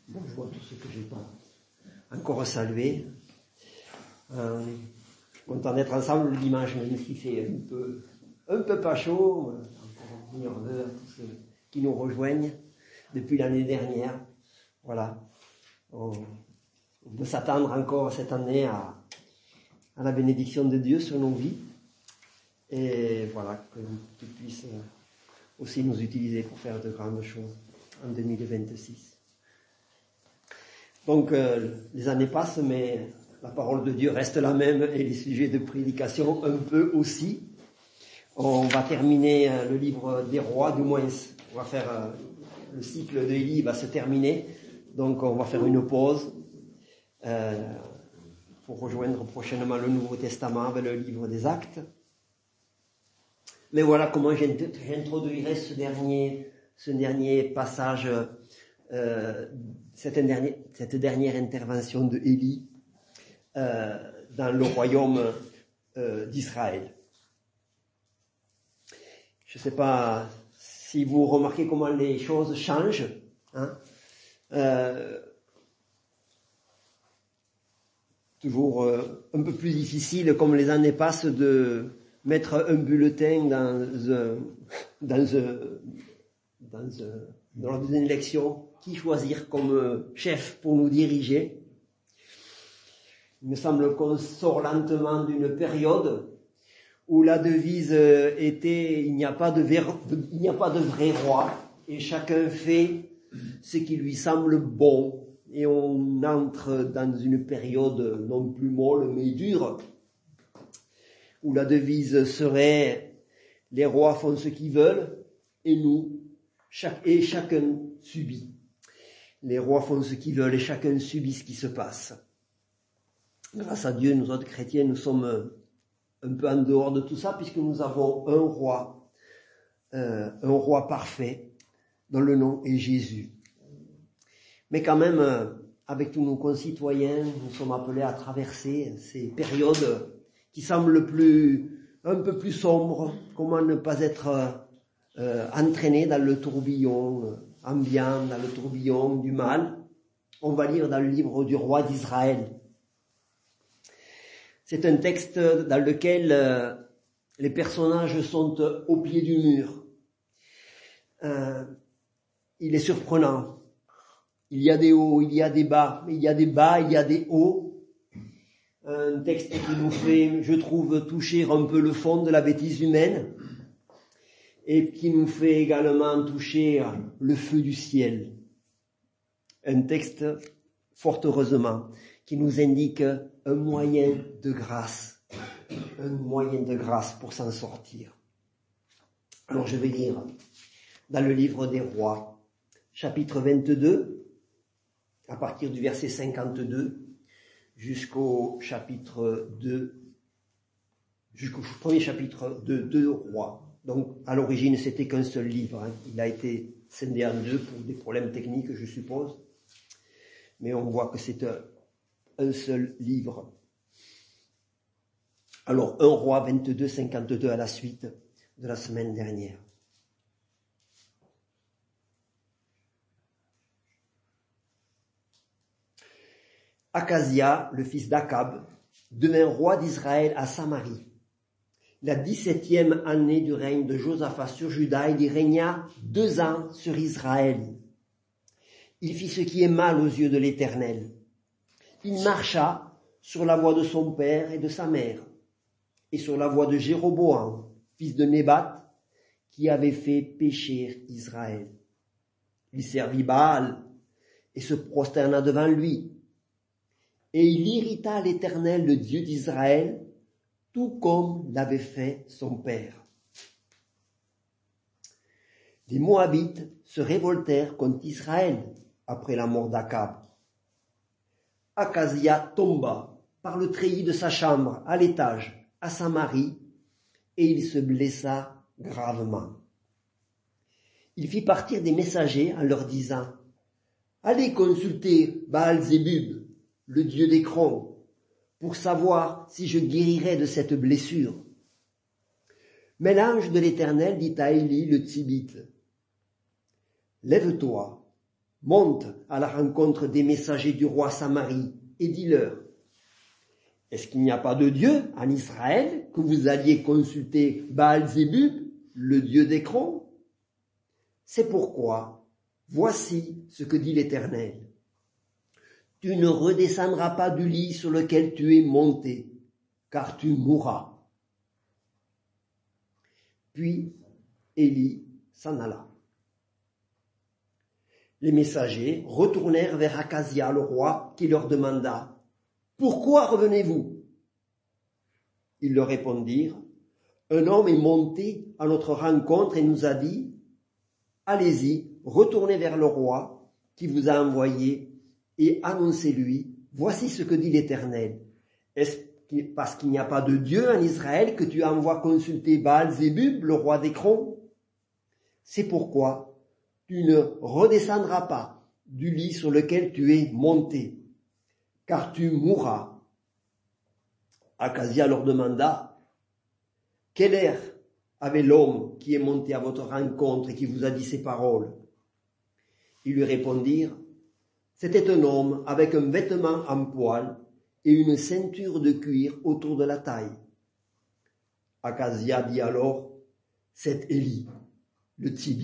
Bonjour à tous ceux que je n'ai pas encore salués. Je suis content d'être ensemble le dimanche, même s'il fait un peu pas chaud. Encore meilleure heure, tous ceux qui nous rejoignent depuis l'année dernière. Voilà. On peut s'attendre encore cette année à la bénédiction de Dieu sur nos vies. Et voilà, que tu puisses aussi nous utiliser pour faire de grandes choses en 2026. Donc, les années passent, mais la parole de Dieu reste la même et les sujets de prédication un peu aussi. On va terminer le livre des rois, du moins, on va faire le cycle de Élie va se terminer. Donc, on va faire une pause pour rejoindre prochainement le Nouveau Testament avec le livre des Actes. Mais voilà comment j'introduirai ce dernier passage, cette dernière intervention de Élie dans le royaume d'Israël. Je ne sais pas si vous remarquez comment les choses changent. Toujours un peu plus difficile, comme les années passent, de mettre un bulletin lors d'une élection, qui choisir comme chef pour nous diriger. Il me semble qu'on sort lentement d'une période où la devise était il n'y a pas de vrai roi et chacun fait ce qui lui semble bon. Et on entre dans une période non plus molle mais dure, où la devise serait les rois font ce qu'ils veulent et chacun subit. Les rois font ce qu'ils veulent et chacun subit ce qui se passe. Grâce à Dieu, nous autres chrétiens, nous sommes un peu en dehors de tout ça, puisque nous avons un roi parfait, dont le nom est Jésus. Mais quand même, avec tous nos concitoyens, nous sommes appelés à traverser ces périodes qui semblent un peu plus sombres. Comment ne pas être entraîné dans le tourbillon ambiant, dans le tourbillon du mal. On va lire dans le livre du roi d'Israël. C'est un texte dans lequel les personnages sont au pied du mur. Il est surprenant. Il y a des hauts, il y a des bas, il y a des bas, il y a des hauts. Un texte qui nous fait, je trouve, toucher un peu le fond de la bêtise humaine et qui nous fait également toucher le feu du ciel. Un texte, fort heureusement, qui nous indique un moyen de grâce pour s'en sortir. Alors je vais lire dans le livre des rois, chapitre 22, à partir du verset 52, jusqu'au premier chapitre de 2 rois. Donc à l'origine c'était qu'un seul livre, Il a été scindé en deux pour des problèmes techniques je suppose, mais on voit que c'est un seul livre. Alors 1 roi 22, 52 à la suite de la semaine dernière. Akazia, le fils d'Akab, devint roi d'Israël à Samarie. La 17e année du règne de Josaphat sur Juda, il y régna 2 ans sur Israël. Il fit ce qui est mal aux yeux de l'Éternel. Il marcha sur la voie de son père et de sa mère, et sur la voie de Jéroboam, fils de Nébat, qui avait fait pécher Israël. Il servit Baal et se prosterna devant lui. Et il irrita l'Éternel, le Dieu d'Israël, tout comme l'avait fait son père. Les Moabites se révoltèrent contre Israël après la mort d'Akab. Akazia tomba par le treillis de sa chambre à l'étage à Samarie et il se blessa gravement. Il fit partir des messagers en leur disant « Allez consulter Baal-Zébub, le dieu d'Écron, pour savoir si je guérirai de cette blessure. » Mais l'ange de l'Éternel dit à Élie le Tshibite « Lève-toi, monte à la rencontre des messagers du roi Samarie et dis-leur, est-ce qu'il n'y a pas de Dieu en Israël que vous alliez consulter Baal-Zébub, le Dieu d'Écron? C'est pourquoi, voici ce que dit l'Éternel. Tu ne redescendras pas du lit sur lequel tu es monté, car tu mourras. Puis Élie s'en alla. Les messagers retournèrent vers Akazia, le roi, qui leur demanda « Pourquoi revenez-vous » Ils leur répondirent « Un homme est monté à notre rencontre et nous a dit « Allez-y, retournez vers le roi qui vous a envoyé et annoncez-lui « Voici ce que dit l'Éternel. Est-ce parce qu'il n'y a pas de Dieu en Israël que tu envoies consulter Baal-Zébub, le roi d'Écron? C'est pourquoi tu ne redescendras pas du lit sur lequel tu es monté, car tu mourras. » Akazia leur demanda, « Quel air avait l'homme qui est monté à votre rencontre et qui vous a dit ces paroles ?» Ils lui répondirent, « C'était un homme avec un vêtement en poil et une ceinture de cuir autour de la taille. » Akazia dit alors, « C'est Élie, le Tibite. »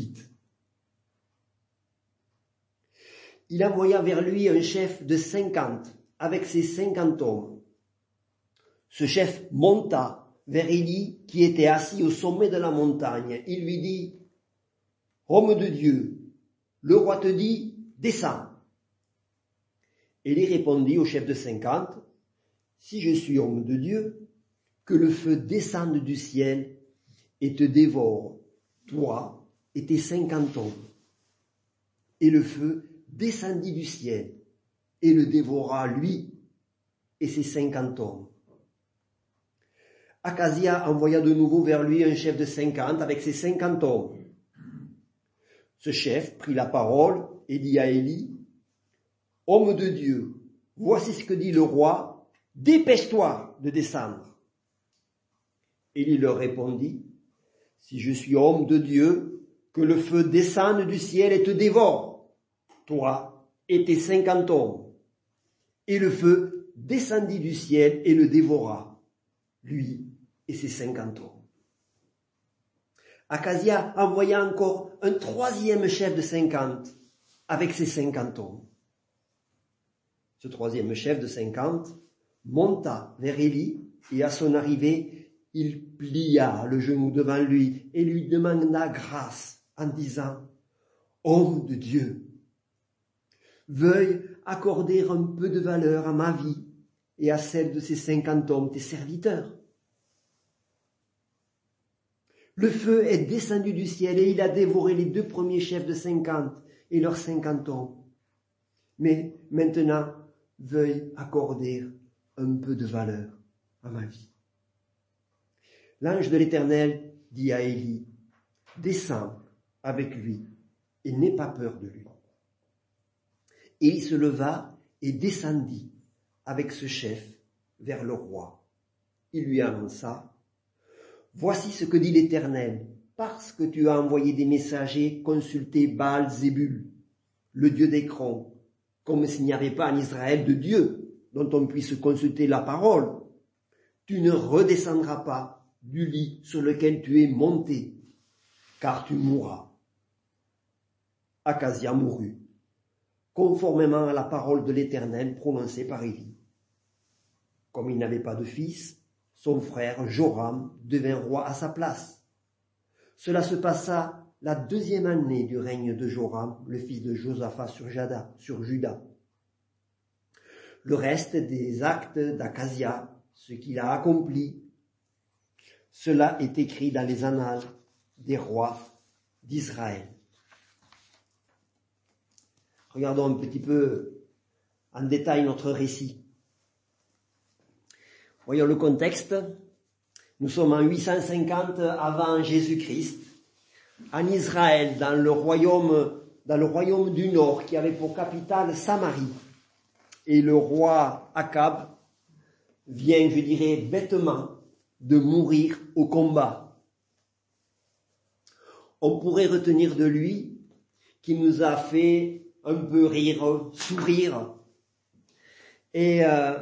Il envoya vers lui un chef de 50 avec ses 50 hommes. Ce chef monta vers Élie qui était assis au sommet de la montagne. Il lui dit, « Homme de Dieu, le roi te dit, descends. » Élie répondit au chef de 50, « Si je suis homme de Dieu, que le feu descende du ciel et te dévore, toi et tes 50 hommes. » Et le feu descendit du ciel et le dévora lui et ses 50 hommes. Akazia envoya de nouveau vers lui un chef de 50 avec ses 50 hommes. Ce chef prit la parole et dit à Élie, « Homme de Dieu, voici ce que dit le roi, dépêche-toi de descendre. » Élie leur répondit, « Si je suis homme de Dieu, que le feu descende du ciel et te dévore, toi et tes 50 hommes. » Et le feu descendit du ciel et le dévora, lui et ses 50 hommes. Akazia envoya encore un troisième chef de 50 avec ses 50 hommes. Ce troisième chef de 50 monta vers Élie et à son arrivée, il plia le genou devant lui et lui demanda grâce en disant, « Homme de Dieu, veuille accorder un peu de valeur à ma vie et à celle de ces 50 hommes, tes serviteurs. Le feu est descendu du ciel et il a dévoré les 2 premiers chefs de 50 et leurs 50 hommes. Mais maintenant, veuille accorder un peu de valeur à ma vie. » L'ange de l'Éternel dit à Élie, « Descends avec lui et n'aie pas peur de lui. » Élie se leva et descendit avec ce chef vers le roi. Il lui annonça, « Voici ce que dit l'Éternel, parce que tu as envoyé des messagers consulter Baal-Zébul, le dieu d'Écron, comme s'il n'y avait pas en Israël de Dieu dont on puisse consulter la parole. Tu ne redescendras pas du lit sur lequel tu es monté, car tu mourras. » Akazia mourut, conformément à la parole de l'Éternel prononcée par Élie. Comme il n'avait pas de fils, son frère Joram devint roi à sa place. Cela se passa la 2e année du règne de Joram, le fils de Josaphat sur Juda. Le reste des actes d'Akazia, ce qu'il a accompli, cela est écrit dans les annales des rois d'Israël. Regardons un petit peu en détail notre récit. Voyons le contexte. Nous sommes en 850 avant Jésus-Christ, en Israël, dans le royaume du Nord, qui avait pour capitale Samarie. Et le roi Akab vient, je dirais, bêtement, de mourir au combat. On pourrait retenir de lui qu'il nous a fait un peu rire, sourire. Et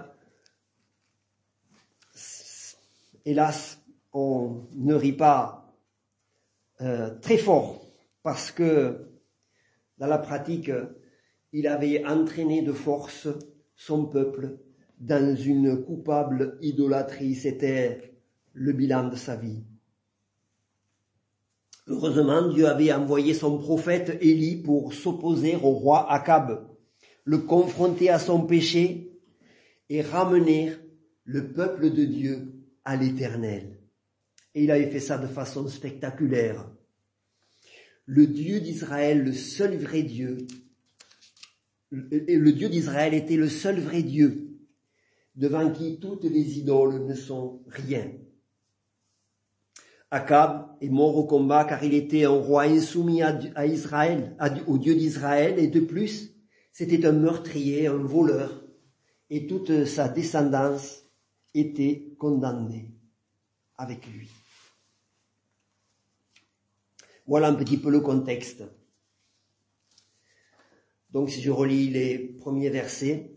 hélas, on ne rit pas très fort, parce que dans la pratique, il avait entraîné de force son peuple dans une coupable idolâtrie. C'était le bilan de sa vie. Heureusement, Dieu avait envoyé son prophète Élie pour s'opposer au roi Akab, le confronter à son péché et ramener le peuple de Dieu à l'Éternel. Et il avait fait ça de façon spectaculaire. Le Dieu d'Israël, le seul vrai Dieu, le Dieu d'Israël était le seul vrai Dieu, devant qui toutes les idoles ne sont rien. Akab est mort au combat car il était un roi insoumis à Israël, au Dieu d'Israël, et de plus, c'était un meurtrier, un voleur, et toute sa descendance était condamnée avec lui. Voilà un petit peu le contexte. Donc si je relis les premiers versets,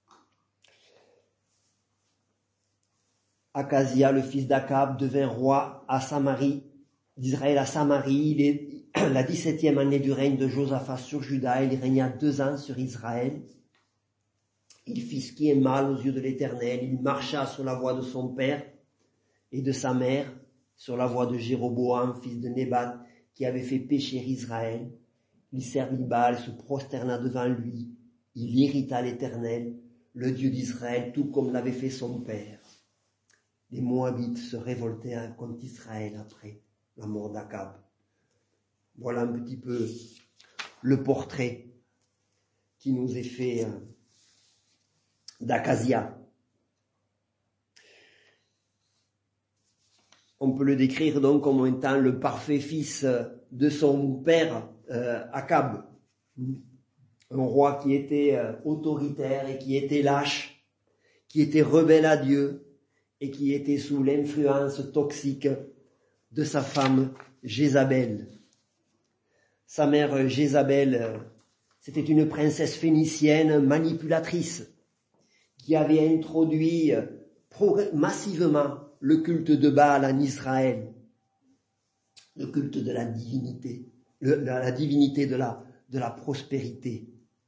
Akazia, le fils d'Akab, devint roi à Samarie, d'Israël à Samarie. Il est la 17e année du règne de Josaphat sur Juda. Il régna 2 ans sur Israël. Il fit ce qui est mal aux yeux de l'Éternel. Il marcha sur la voie de son père et de sa mère, sur la voie de Jéroboam, fils de Nébat, qui avait fait pécher Israël. Il servit Baal, se prosterna devant lui. Il irrita l'Éternel, le Dieu d'Israël, tout comme l'avait fait son père. Les Moabites se révoltèrent contre Israël après la mort d'Akab. Voilà un petit peu le portrait qui nous est fait d'Akazia. On peut le décrire donc comme étant le parfait fils de son père Akab, un roi qui était autoritaire et qui était lâche, qui était rebelle à Dieu, et qui était sous l'influence toxique de sa femme Jézabel. Sa mère Jézabel, c'était une princesse phénicienne manipulatrice qui avait introduit massivement le culte de Baal en Israël, le culte de la divinité, la divinité de la prospérité.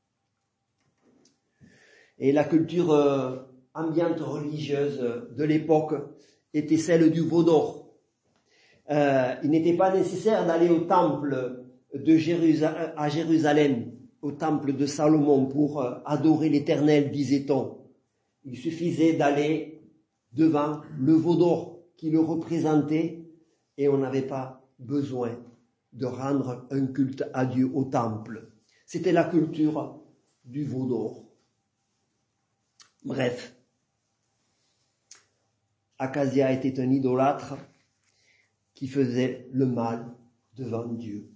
Et la culture ambiante religieuse de l'époque était celle du veau d'or. Il n'était pas nécessaire d'aller au temple à Jérusalem, au temple de Salomon pour adorer l'Éternel, disait-on. Il suffisait d'aller devant le veau d'or qui le représentait et on n'avait pas besoin de rendre un culte à Dieu au temple. C'était la culture du veau d'or. Bref. Akazia était un idolâtre qui faisait le mal devant Dieu.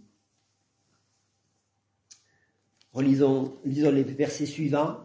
Lisons les versets suivants.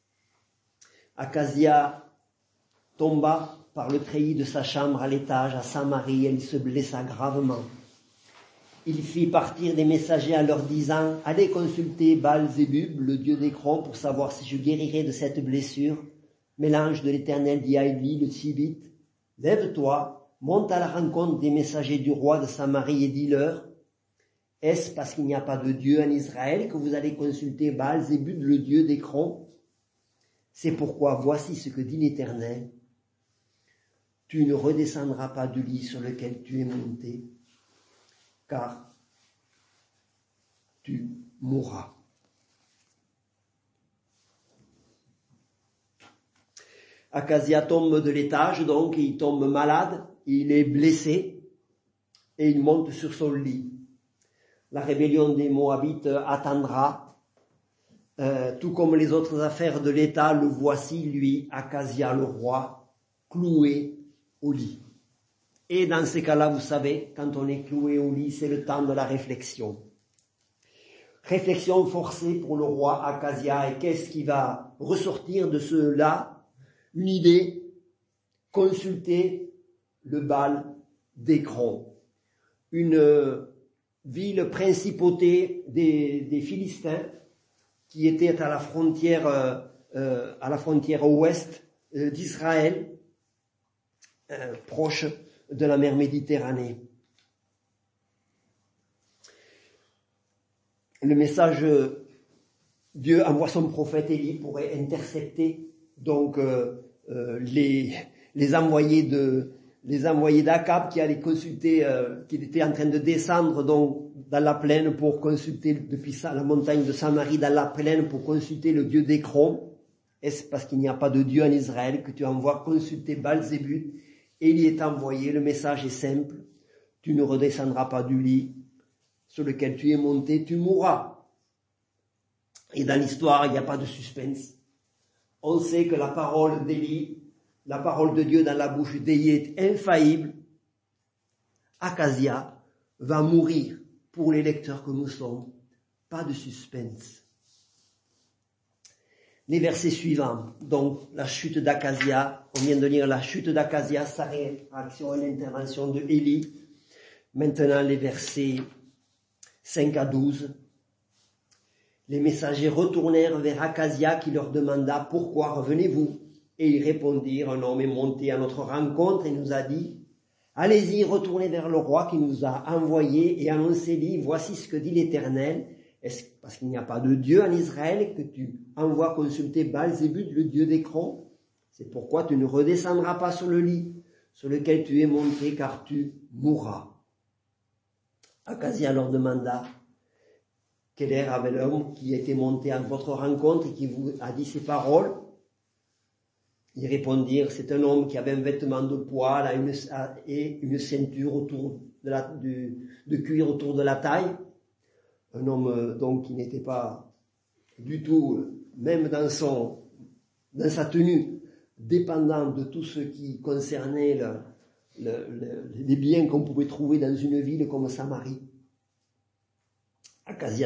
Akazia tomba par le treillis de sa chambre à l'étage à Samarie et il se blessa gravement. Il fit partir des messagers en leur disant « Allez consulter Baal-Zébub, le dieu d'Écron, pour savoir si je guérirai de cette blessure. » Mais l'ange de l'Éternel dit à Élie, le Tishbite, « Lève-toi, monte à la rencontre des messagers du roi de Samarie et dis-leur, est-ce parce qu'il n'y a pas de Dieu en Israël que vous allez consulter Baal-Zébub, le dieu d'Écron? C'est pourquoi voici ce que dit l'Éternel. Tu ne redescendras pas du lit sur lequel tu es monté, car tu mourras. » Akazia tombe de l'étage, donc il tombe malade, il est blessé et il monte sur son lit. La rébellion des Moabites attendra, tout comme les autres affaires de l'État, le voici, lui, Akazia le roi, cloué au lit. Et dans ces cas-là, vous savez, quand on est cloué au lit, c'est le temps de la réflexion. Réflexion forcée pour le roi Akazia, et qu'est-ce qui va ressortir de cela? Une idée, consulter le Baal d'Écron, une ville principauté des Philistins qui était à la frontière ouest d'Israël, proche de la mer Méditerranée. Le message, Dieu envoie son prophète Élie pour intercepter donc les envoyés d'Akab qui allaient consulter, qui étaient en train de descendre donc dans la plaine pour consulter depuis la montagne de Samarie dans la plaine pour consulter le dieu d'Écron. Est-ce parce qu'il n'y a pas de Dieu en Israël que tu envoies consulter Baal-Zébul? Élie est envoyé, le message est simple, tu ne redescendras pas du lit sur lequel tu es monté, tu mourras. Et dans l'histoire, il n'y a pas de suspense. On sait que la parole d'Élie, la parole de Dieu dans la bouche d'Élie est infaillible. Akazia va mourir pour les lecteurs que nous sommes. Pas de suspense. Les versets suivants, donc la chute d'Akazia, on vient de lire la chute d'Akazia, sa réaction et l'intervention de Élie. Maintenant les versets 5 à 12. Les messagers retournèrent vers Akazia qui leur demanda « Pourquoi revenez-vous » Et ils répondirent « Un homme est monté à notre rencontre et nous a dit « Allez-y, retournez vers le roi qui nous a envoyés et annoncez-lui, voici ce que dit l'Éternel. Est-ce parce qu'il n'y a pas de Dieu en Israël que tu envoies consulter Baal-Zébul, le dieu d'Écron? C'est pourquoi tu ne redescendras pas sur le lit sur lequel tu es monté, car tu mourras. » Akazia leur demanda « Quel air avait l'homme qui était monté à votre rencontre et qui vous a dit ces paroles ?» Ils répondirent, c'est un homme qui avait un vêtement de poil et une ceinture autour de cuir autour de la taille. Un homme donc qui n'était pas du tout, même dans sa tenue, dépendant de tout ce qui concernait les biens qu'on pouvait trouver dans une ville comme Samarie. Akazia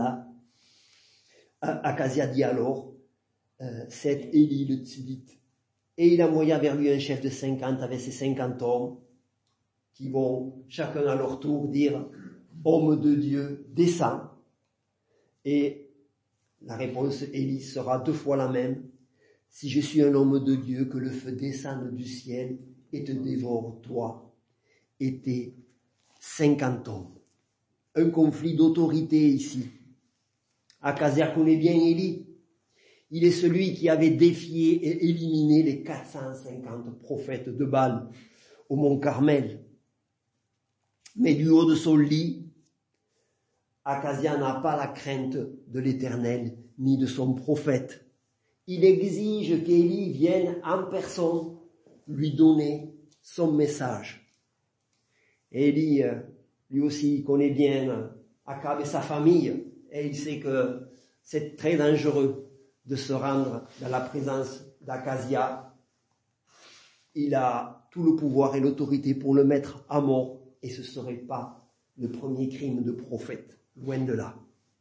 dit alors, c'est Élie le Tsilite. Et il envoya vers lui un chef de 50 avec ses 50 hommes qui vont chacun à leur tour dire « Homme de Dieu, descends ». Et la réponse Élie sera 2 fois la même. « Si je suis un homme de Dieu, que le feu descende du ciel et te dévore toi et tes 50 hommes. » Un conflit d'autorité ici. Akazia connaît bien Élie. Il est celui qui avait défié et éliminé les 450 prophètes de Baal au mont Carmel. Mais du haut de son lit, Akazia n'a pas la crainte de l'Éternel ni de son prophète. Il exige qu'Élie vienne en personne lui donner son message. Élie, lui aussi, il connaît bien Akab et sa famille et il sait que c'est très dangereux de se rendre dans la présence d'Akazia. Il a tout le pouvoir et l'autorité pour le mettre à mort et ce ne serait pas le premier crime de prophète, loin de là.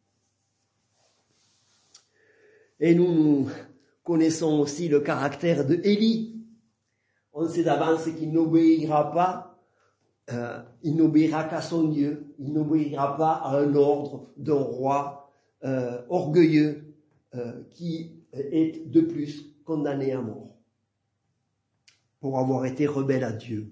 Et nous connaissons aussi le caractère de Élie. On sait d'avance qu'il n'obéira pas, il n'obéira qu'à son Dieu, il n'obéira pas à un ordre d'un roi orgueilleux qui est de plus condamné à mort pour avoir été rebelle à Dieu.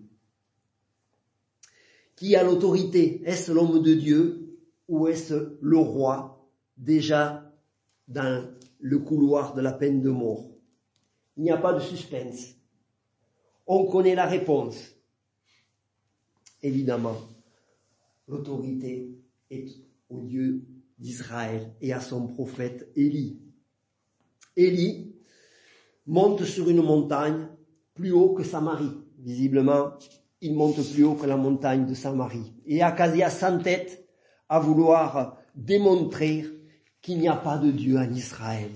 Qui a l'autorité? Est-ce l'homme de Dieu ou est-ce le roi déjà dans le couloir de la peine de mort? Il n'y a pas de suspense. On connaît la réponse. Évidemment, l'autorité est au Dieu d'Israël et à son prophète Élie. Élie monte sur une montagne plus haut que Samarie. Visiblement, il monte plus haut que la montagne de Samarie. Et Akazia s'entête à vouloir démontrer qu'il n'y a pas de Dieu en Israël.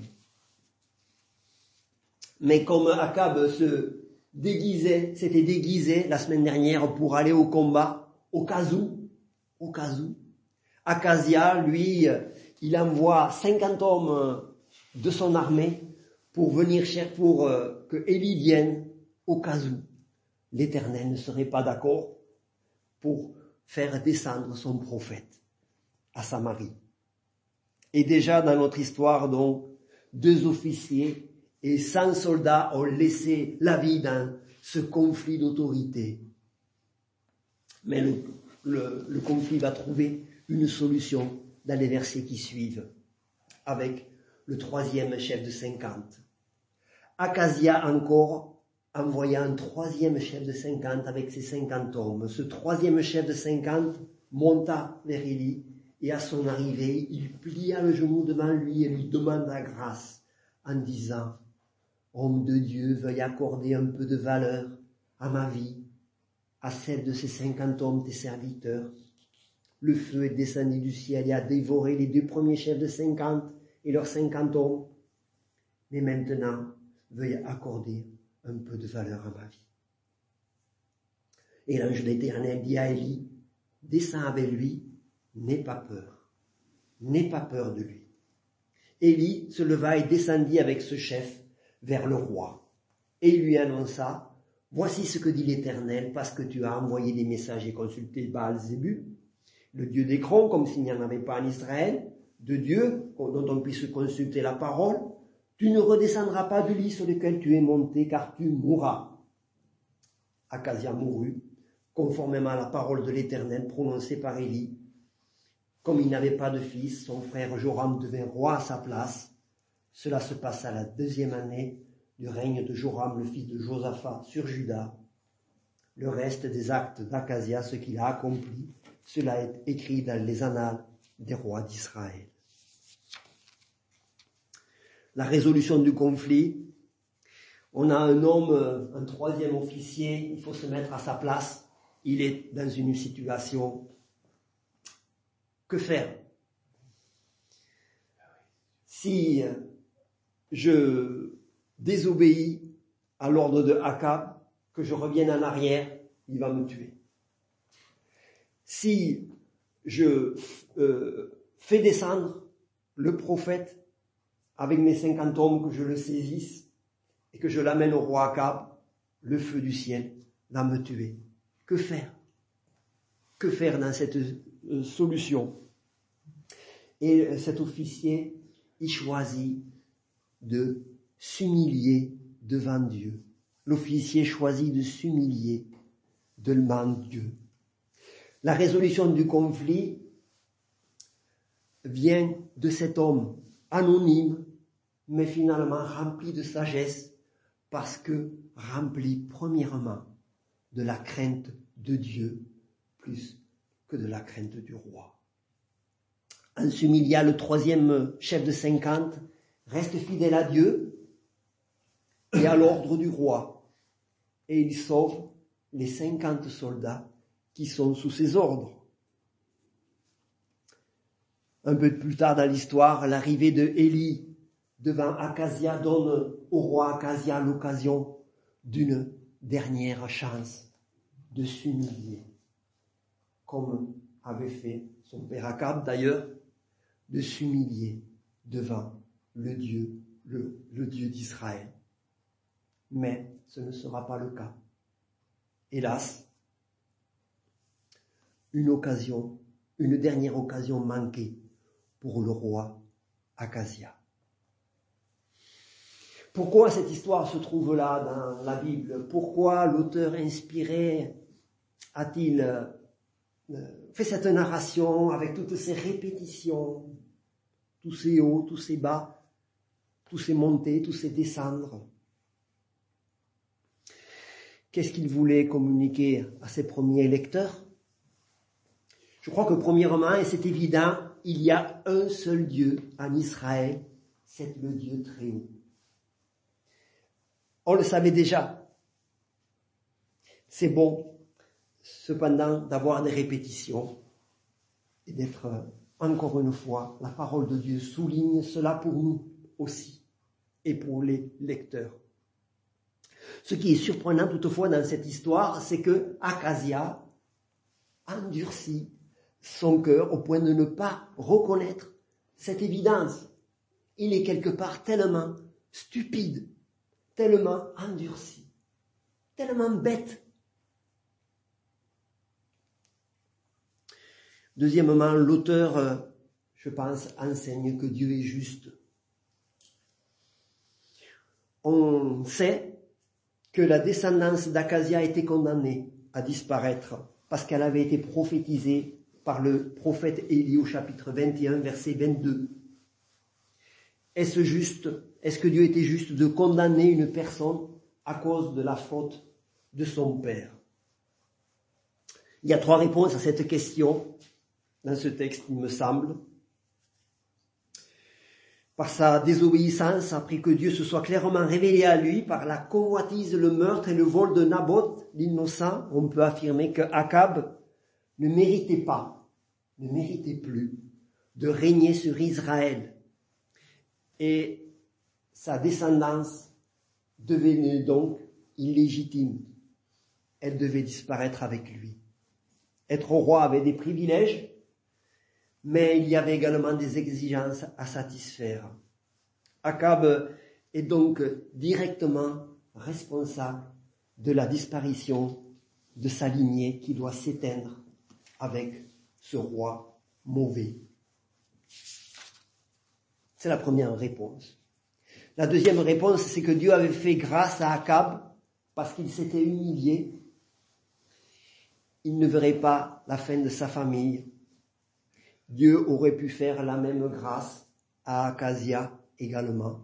Mais comme Akab s'était déguisé la semaine dernière pour aller au combat, au cas où, Akazia, lui, il envoie 50 hommes de son armée pour que Élie vienne au cas où l'Éternel ne serait pas d'accord pour faire descendre son prophète à Samarie. Et déjà dans notre histoire, donc, 2 officiers et 100 soldats ont laissé la vie dans ce conflit d'autorité. Mais le conflit va trouver une solution dans les versets qui suivent, avec le 3e chef de 50. Akazia encore envoya un 3e chef de 50 avec ses 50 hommes. Ce 3e chef de 50 monta vers Élie et à son arrivée, il plia le genou devant lui et lui demanda grâce en disant « Homme de Dieu, veuille accorder un peu de valeur à ma vie, à celle de ces 50 hommes, tes serviteurs. Le feu est descendu du ciel et a dévoré les 2 premiers chefs de 50 et leurs 50 hommes. Mais maintenant, veuille accorder un peu de valeur à ma vie. » Et l'ange de l'Éternel dit à Élie, « Descends avec lui, n'aie pas peur de lui. » Élie se leva et descendit avec ce chef vers le roi. Et il lui annonça, « Voici ce que dit l'Éternel, parce que tu as envoyé des messagers consulter Baal-Zébul, le dieu d'Écron, comme s'il n'y en avait pas en Israël, de Dieu, dont on puisse consulter la parole. Tu ne redescendras pas du lit sur lequel tu es monté, car tu mourras. » Akazia mourut, conformément à la parole de l'Éternel prononcée par Élie. Comme il n'avait pas de fils, son frère Joram devint roi à sa place. Cela se passa la 2e année du règne de Joram, le fils de Josaphat, sur Juda. Le reste des actes d'Akazia, ce qu'il a accompli, cela est écrit dans les annales des rois d'Israël. La résolution du conflit, on a un homme, un 3e officier, il faut se mettre à sa place, il est dans une situation. Que faire? Si je désobéis à l'ordre de Akab, que je revienne en arrière, il va me tuer. Si je fais descendre le prophète avec mes 50 hommes, que je le saisisse et que je l'amène au roi Akab, le feu du ciel va me tuer. Que faire? Que faire dans cette solution? Et cet officier, il choisit de s'humilier devant Dieu. L'officier choisit de s'humilier devant Dieu. La résolution du conflit vient de cet homme anonyme, mais finalement rempli de sagesse, parce que rempli premièrement de la crainte de Dieu, plus que de la crainte du roi. En s'humiliant, le 3e chef de 50 reste fidèle à Dieu et à l'ordre du roi, et il sauve les 50 soldats qui sont sous ses ordres. Un peu plus tard dans l'histoire, l'arrivée de Élie devant Akazia donne au roi Akazia l'occasion d'une dernière chance de s'humilier, comme avait fait son père Akab d'ailleurs, de s'humilier devant le Dieu d'Israël. Mais ce ne sera pas le cas. Hélas, une dernière occasion manquée pour le roi Akazia. Pourquoi cette histoire se trouve là dans la Bible? Pourquoi l'auteur inspiré a-t-il fait cette narration avec toutes ces répétitions, tous ces hauts, tous ces bas, tous ces montées, tous ces descendre? Qu'est-ce qu'il voulait communiquer à ses premiers lecteurs? Je crois que premièrement, et c'est évident, il y a un seul Dieu en Israël, c'est le Dieu très haut. On le savait déjà. C'est bon, cependant, d'avoir des répétitions et d'être, encore une fois, la parole de Dieu souligne cela pour nous aussi et pour les lecteurs. Ce qui est surprenant toutefois dans cette histoire, c'est que Akazia endurcit son cœur au point de ne pas reconnaître cette évidence. Il est quelque part tellement stupide, tellement endurci, tellement bête. Deuxièmement, l'auteur je pense, enseigne que Dieu est juste. On sait que la descendance d'Akazia a été condamnée à disparaître parce qu'elle avait été prophétisée par le prophète Élie au chapitre 21, verset 22. Est-ce juste? Est-ce que Dieu était juste de condamner une personne à cause de la faute de son père? Il y a 3 réponses à cette question dans ce texte, il me semble. Par sa désobéissance, après que Dieu se soit clairement révélé à lui, par la convoitise, le meurtre et le vol de Naboth, l'innocent, on peut affirmer que Akab ne méritait plus de régner sur Israël. Et sa descendance devenait donc illégitime. Elle devait disparaître avec lui. Être roi avait des privilèges, mais il y avait également des exigences à satisfaire. Akab est donc directement responsable de la disparition de sa lignée qui doit s'éteindre avec ce roi mauvais. C'est la première réponse. La deuxième réponse, c'est que Dieu avait fait grâce à Akab parce qu'il s'était humilié. Il ne verrait pas la fin de sa famille. Dieu aurait pu faire la même grâce à Akazia également.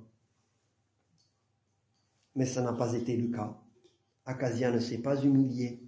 Mais ça n'a pas été le cas. Akazia ne s'est pas humilié.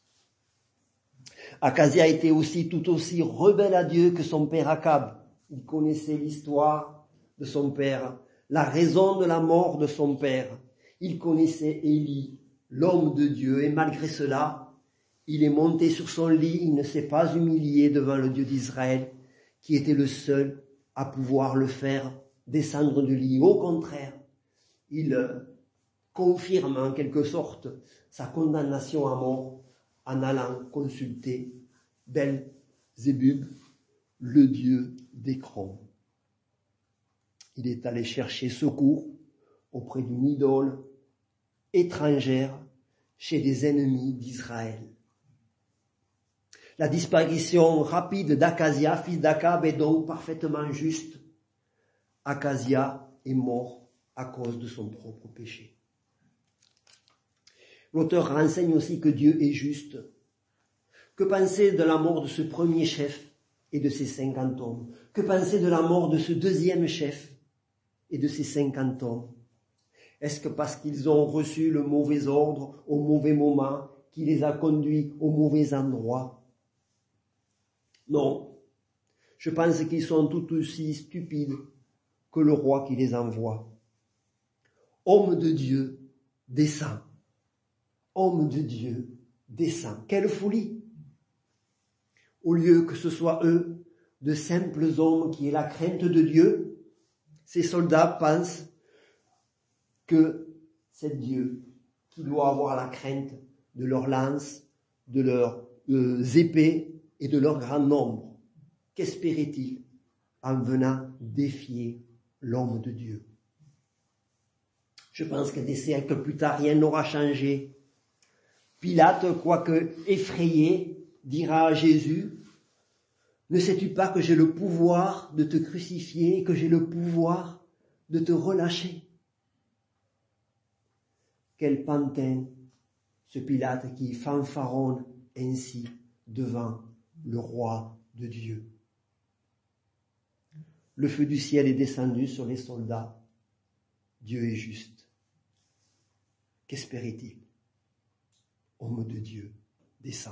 Akazia était aussi tout aussi rebelle à Dieu que son père Akab. Il connaissait l'histoire de son père, la raison de la mort de son père. Il connaissait Élie, l'homme de Dieu, et malgré cela, il est monté sur son lit, il ne s'est pas humilié devant le Dieu d'Israël, qui était le seul à pouvoir le faire descendre du lit. Au contraire, il confirme en quelque sorte sa condamnation à mort en allant consulter Belzébub, le dieu d'Écron. Il est allé chercher secours auprès d'une idole étrangère chez des ennemis d'Israël. La disparition rapide d'Akazia, fils d'Akab, est donc parfaitement juste. Akazia est mort à cause de son propre péché. L'auteur renseigne aussi que Dieu est juste. Que penser de la mort de ce premier chef et de ses 50 hommes? Que penser de la mort de ce deuxième chef et de ses 50 hommes? Est-ce que parce qu'ils ont reçu le mauvais ordre au mauvais moment, qui les a conduits au mauvais endroit? Non. Je pense qu'ils sont tout aussi stupides que le roi qui les envoie. Homme de Dieu, descend. Homme de Dieu, descend. Quelle folie! Au lieu que ce soit eux, de simples hommes qui aient la crainte de Dieu, ces soldats pensent que c'est Dieu qui doit avoir la crainte de leurs lances, de leurs épées et de leur grand nombre. Qu'espérait-il en venant défier l'homme de Dieu? Je pense que des siècles plus tard, rien n'aura changé. Pilate, quoique effrayé, dira à Jésus, « Ne sais-tu pas que j'ai le pouvoir de te crucifier et que j'ai le pouvoir de te relâcher ?» Quel pantin, ce Pilate qui fanfaronne ainsi devant le roi de Dieu. Le feu du ciel est descendu sur les soldats. Dieu est juste. Qu'espérait-il? Homme de Dieu, descend.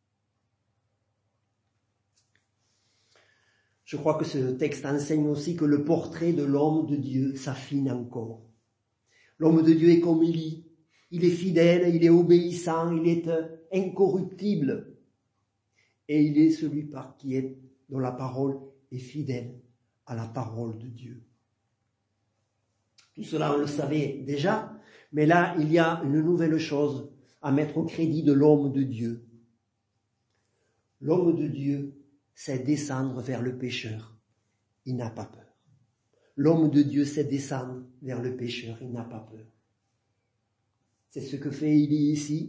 Je crois que ce texte enseigne aussi que le portrait de l'homme de Dieu s'affine encore. L'homme de Dieu est comme Élie. Il est fidèle, il est obéissant, il est incorruptible. Et il est celui dont la parole est fidèle à la parole de Dieu. Tout cela, on le savait déjà, mais là, il y a une nouvelle chose à mettre au crédit de l'homme de Dieu. L'homme de Dieu sait descendre vers le pécheur. Il n'a pas peur. L'homme de Dieu sait descendre vers le pécheur. Il n'a pas peur. C'est ce que fait Élie ici.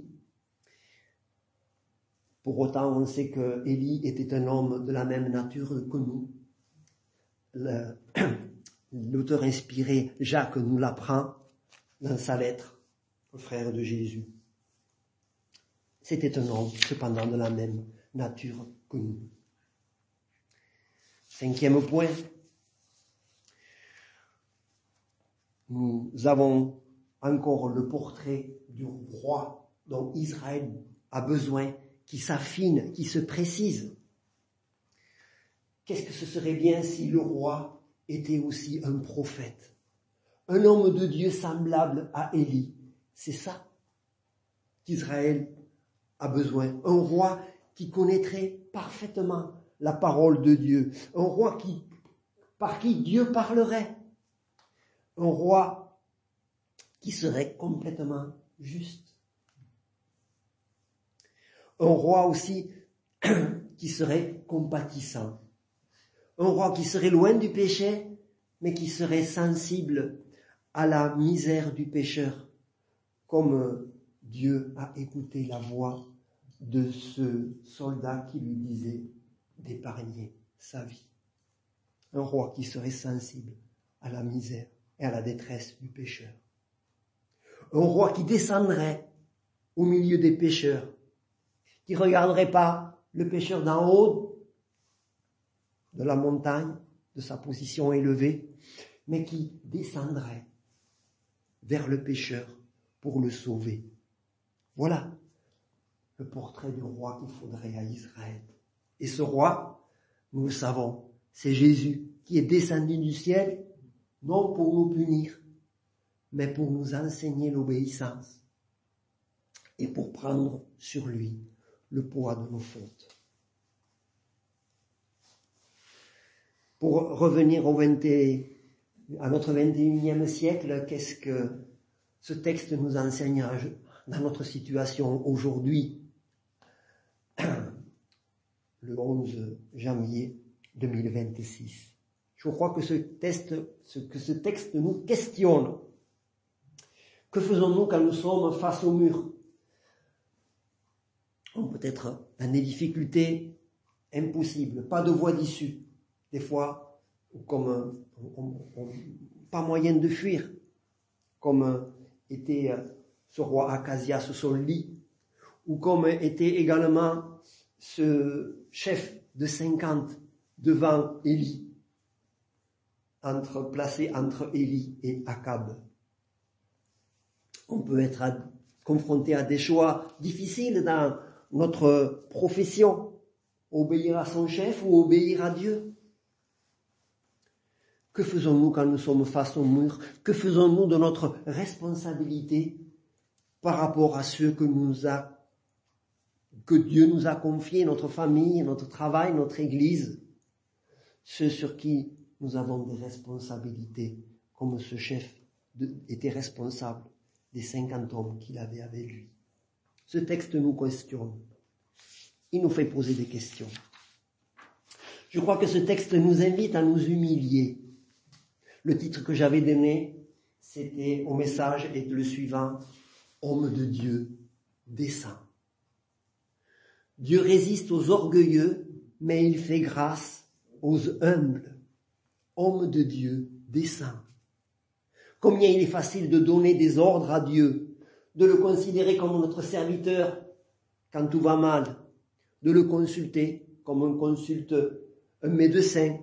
Pour autant, on sait que Élie était un homme de la même nature que nous. l'auteur inspiré Jacques nous l'apprend dans sa lettre au frère de Jésus. C'était un homme, cependant, de la même nature que nous. 5e point. Nous avons encore le portrait du roi dont Israël a besoin, qui s'affine, qui se précise. Qu'est-ce que ce serait bien si le roi était aussi un prophète, un homme de Dieu semblable à Élie? C'est ça qu'Israël a besoin. Un roi qui connaîtrait parfaitement la parole de Dieu. Un roi par qui Dieu parlerait. Un roi qui serait complètement juste. Un roi aussi qui serait compatissant. Un roi qui serait loin du péché, mais qui serait sensible à la misère du pécheur, comme Dieu a écouté la voix de ce soldat qui lui disait d'épargner sa vie. Un roi qui serait sensible à la misère et à la détresse du pécheur. Un roi qui descendrait au milieu des pécheurs, qui ne regarderait pas le pécheur d'en haut de la montagne, de sa position élevée, mais qui descendrait vers le pécheur pour le sauver. Voilà le portrait du roi qu'il faudrait à Israël. Et ce roi, nous le savons, c'est Jésus qui est descendu du ciel, non pour nous punir, mais pour nous enseigner l'obéissance et pour prendre sur lui le poids de nos fautes. Pour revenir à notre 21e siècle, qu'est-ce que ce texte nous enseigne dans notre situation aujourd'hui, le 11 janvier 2026. Je crois que ce texte nous questionne. Que faisons-nous quand nous sommes face au mur? On peut être dans des difficultés impossibles, pas de voie d'issue. Des fois, comme pas moyen de fuir, comme était ce roi Acazias sur son lit, ou comme était également ce chef de 50 devant Élie, placé entre Élie et Akab. On peut être confronté à des choix difficiles dans notre profession, obéir à son chef ou obéir à Dieu. Que faisons-nous quand nous sommes face au mur? Que faisons-nous de notre responsabilité par rapport à ceux que Dieu nous a confiés, notre famille, notre travail, notre église, ceux sur qui nous avons des responsabilités, comme ce chef était responsable des 50 hommes qu'il avait avec lui. Ce texte nous questionne. Il nous fait poser des questions. Je crois que ce texte nous invite à nous humilier. Le titre que j'avais donné, c'était au message et le suivant, « Homme de Dieu, descend ». Dieu résiste aux orgueilleux, mais il fait grâce aux humbles. Homme de Dieu, descend. Combien il est facile de donner des ordres à Dieu, de le considérer comme notre serviteur quand tout va mal, de le consulter comme on consulte un médecin,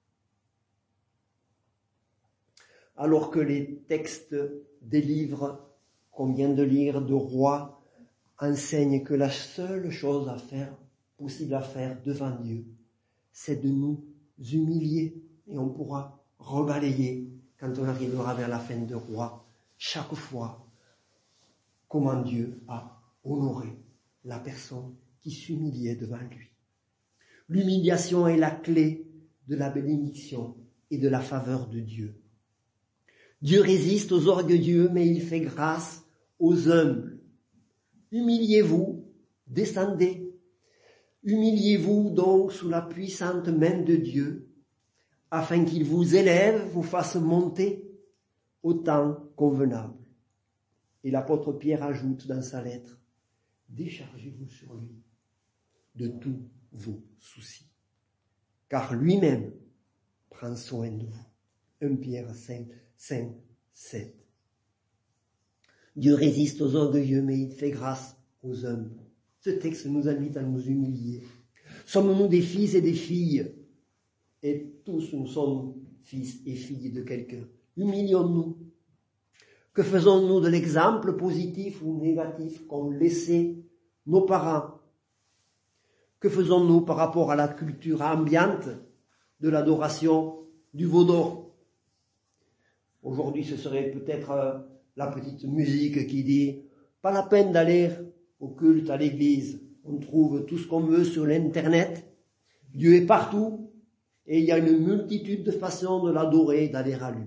alors que les textes des livres qu'on vient de lire de rois enseignent que la seule chose possible à faire devant Dieu, c'est de nous humilier, et on pourra rebalayer quand on arrivera vers la fin de roi, chaque fois comment Dieu a honoré la personne qui s'humiliait devant lui. L'humiliation est la clé de la bénédiction et de la faveur de Dieu. Dieu résiste aux orgueilleux, mais il fait grâce aux humbles. Humiliez-vous, descendez. Humiliez-vous donc sous la puissante main de Dieu, afin qu'il vous élève, vous fasse monter au temps convenable. Et l'apôtre Pierre ajoute dans sa lettre, déchargez-vous sur lui de tous vos soucis, car lui-même prend prend soin de vous. 1 Pierre 5, 7. Dieu résiste aux orgueilleux, mais il fait grâce aux humbles. Ce texte nous invite à nous humilier. Sommes-nous des fils et des filles? Et tous nous sommes fils et filles de quelqu'un. Humilions-nous. Que faisons-nous de l'exemple positif ou négatif qu'ont laissé nos parents? Que faisons-nous par rapport à la culture ambiante de l'adoration du veau d'or? Aujourd'hui, ce serait peut-être la petite musique qui dit « Pas la peine d'aller au culte, à l'église. On trouve tout ce qu'on veut sur l'internet. Dieu est partout et il y a une multitude de façons de l'adorer, d'aller à lui. »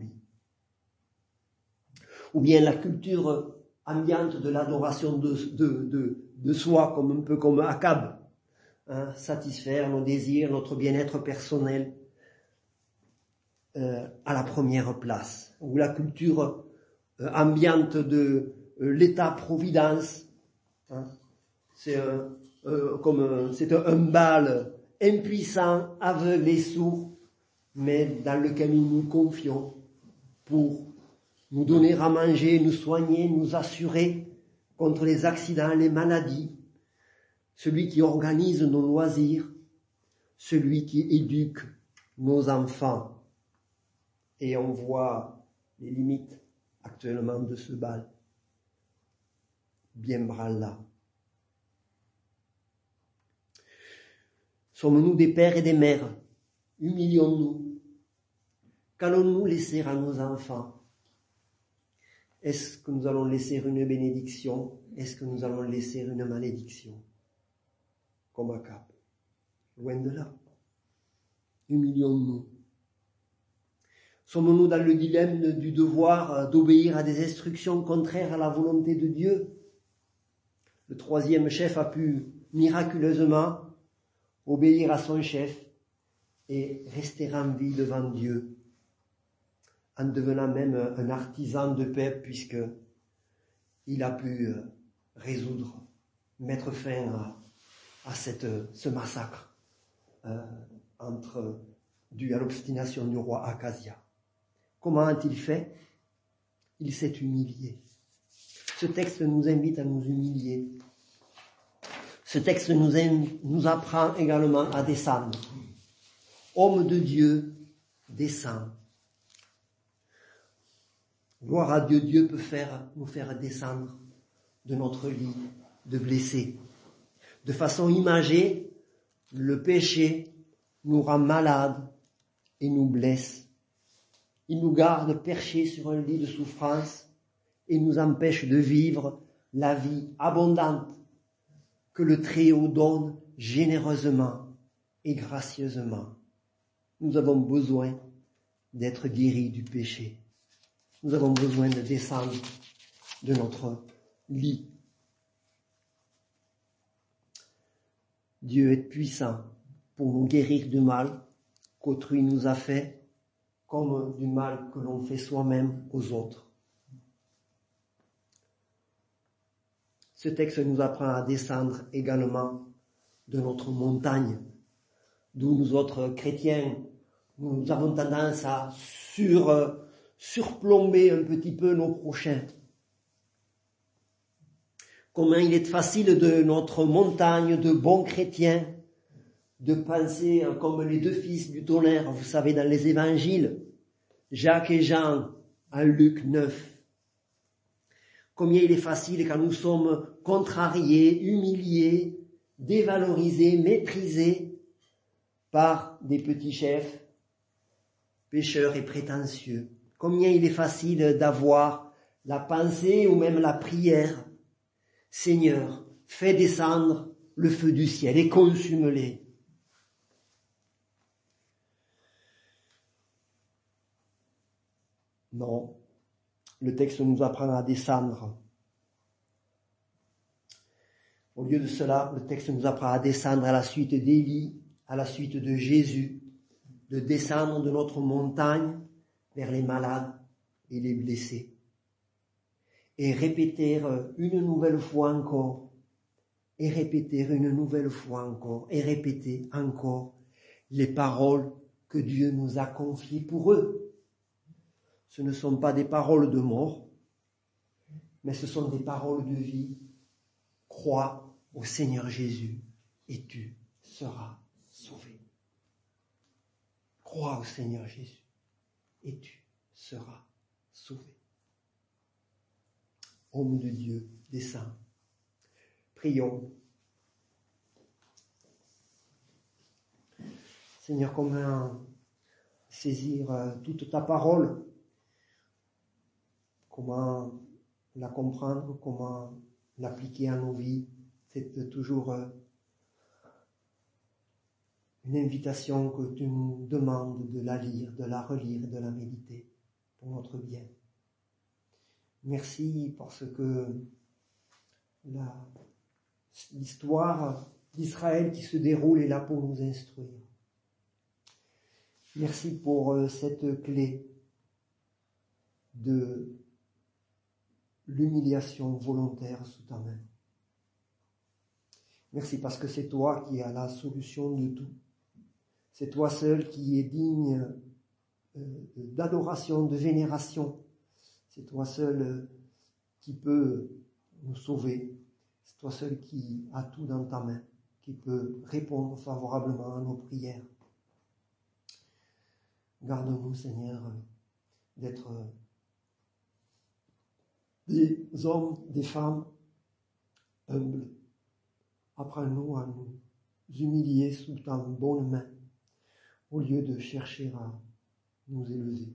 Ou bien la culture ambiante de l'adoration de soi, comme un peu comme Akab, satisfaire nos désirs, notre bien-être personnel à la première place. Ou la culture ambiante de l'État-providence, c'est un bal impuissant, aveugle et sourd, mais dans lequel nous nous confions pour nous donner à manger, nous soigner, nous assurer contre les accidents, les maladies, celui qui organise nos loisirs, celui qui éduque nos enfants. Et on voit les limites actuellement de ce bal. Bien branla. Sommes-nous des pères et des mères? Humilions-nous. Qu'allons-nous laisser à nos enfants? Est-ce que nous allons laisser une bénédiction? Est-ce que nous allons laisser une malédiction? Comme Akab. Loin de là. Humilions-nous. Sommes-nous dans le dilemme du devoir d'obéir à des instructions contraires à la volonté de Dieu? Le troisième chef a pu miraculeusement obéir à son chef et rester en vie devant Dieu, en devenant même un artisan de paix, puisque il a pu mettre fin à ce massacre dû à l'obstination du roi Akazia. Comment a-t-il fait? Il s'est humilié. Ce texte nous invite à nous humilier. Ce texte nous apprend également à descendre. Homme de Dieu, descend. Gloire à Dieu, Dieu peut nous faire descendre de notre lit de blessés. De façon imagée, le péché nous rend malades et nous blesse. Il nous garde perchés sur un lit de souffrance et nous empêche de vivre la vie abondante que le Très-Haut donne généreusement et gracieusement. Nous avons besoin d'être guéris du péché. Nous avons besoin de descendre de notre lit. Dieu est puissant pour nous guérir du mal qu'autrui nous a fait, comme du mal que l'on fait soi-même aux autres. Ce texte nous apprend à descendre également de notre montagne, d'où nous autres chrétiens, nous avons tendance à surplomber un petit peu nos prochains. Combien il est facile de notre montagne de bons chrétiens de penser comme les deux fils du tonnerre, vous savez, dans les évangiles, Jacques et Jean, en Luc 9. Combien il est facile quand nous sommes contrariés, humiliés, dévalorisés, méprisés par des petits chefs, pécheurs et prétentieux. Combien il est facile d'avoir la pensée ou même la prière, Seigneur, fais descendre le feu du ciel et consume-les. Non, le texte nous apprend à descendre. Au lieu de cela, le texte nous apprend à descendre à la suite d'Élie, à la suite de Jésus, de descendre de notre montagne vers les malades et les blessés. Et répéter une nouvelle fois encore, et répéter une nouvelle fois encore, et répéter encore les paroles que Dieu nous a confiées pour eux. Ce ne sont pas des paroles de mort, mais ce sont des paroles de vie. Crois au Seigneur Jésus et tu seras sauvé. Crois au Seigneur Jésus et tu seras sauvé. Homme de Dieu, des saints, prions. Seigneur, comment saisir toute ta parole, comment la comprendre, comment l'appliquer à nos vies. C'est toujours une invitation que tu nous demandes de la lire, de la relire, de la méditer pour notre bien. Merci parce que l'histoire d'Israël qui se déroule est là pour nous instruire. Merci pour cette clé de l'humiliation volontaire sous ta main. Merci parce que c'est toi qui as la solution de tout. C'est toi seul qui es digne d'adoration, de vénération. C'est toi seul qui peut nous sauver. C'est toi seul qui a tout dans ta main, qui peut répondre favorablement à nos prières. Garde-nous, Seigneur, d'être des hommes, des femmes humbles. Apprends-nous à nous humilier sous ta bonne main, au lieu de chercher à nous élever.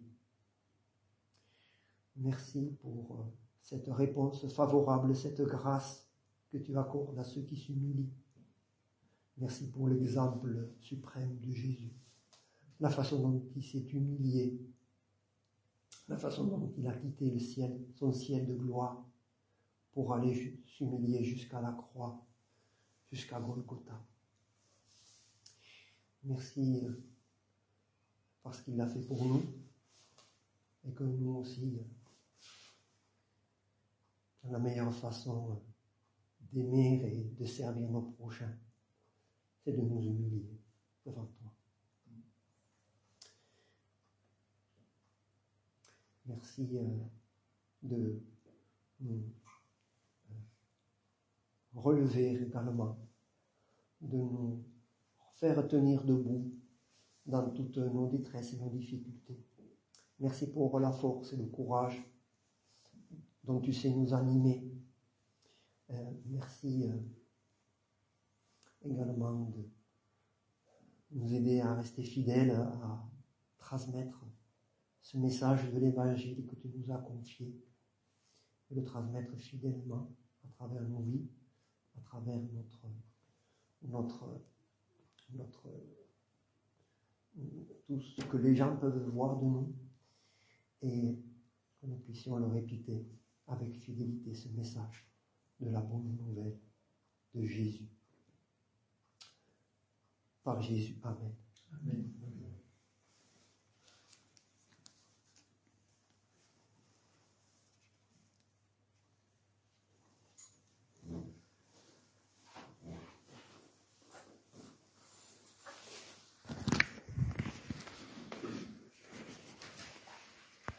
Merci pour cette réponse favorable, cette grâce que tu accordes à ceux qui s'humilient. Merci pour l'exemple suprême de Jésus, la façon dont il s'est humilié, la façon dont il a quitté le ciel, son ciel de gloire, pour aller s'humilier jusqu'à la croix, jusqu'à Golgotha. Merci parce qu'il l'a fait pour nous et que nous aussi, la meilleure façon d'aimer et de servir nos prochains, c'est de nous humilier devant toi. Merci de nous relever également, de nous faire tenir debout dans toutes nos détresses et nos difficultés. Merci pour la force et le courage dont tu sais nous animer. Merci également de nous aider à rester fidèles, à transmettre ce message de l'Évangile que tu nous as confié, et le transmettre fidèlement à travers nos vies, à travers tout ce que les gens peuvent voir de nous, et que nous puissions le répéter avec fidélité, ce message de la bonne nouvelle de Jésus. Par Jésus. Amen. Amen.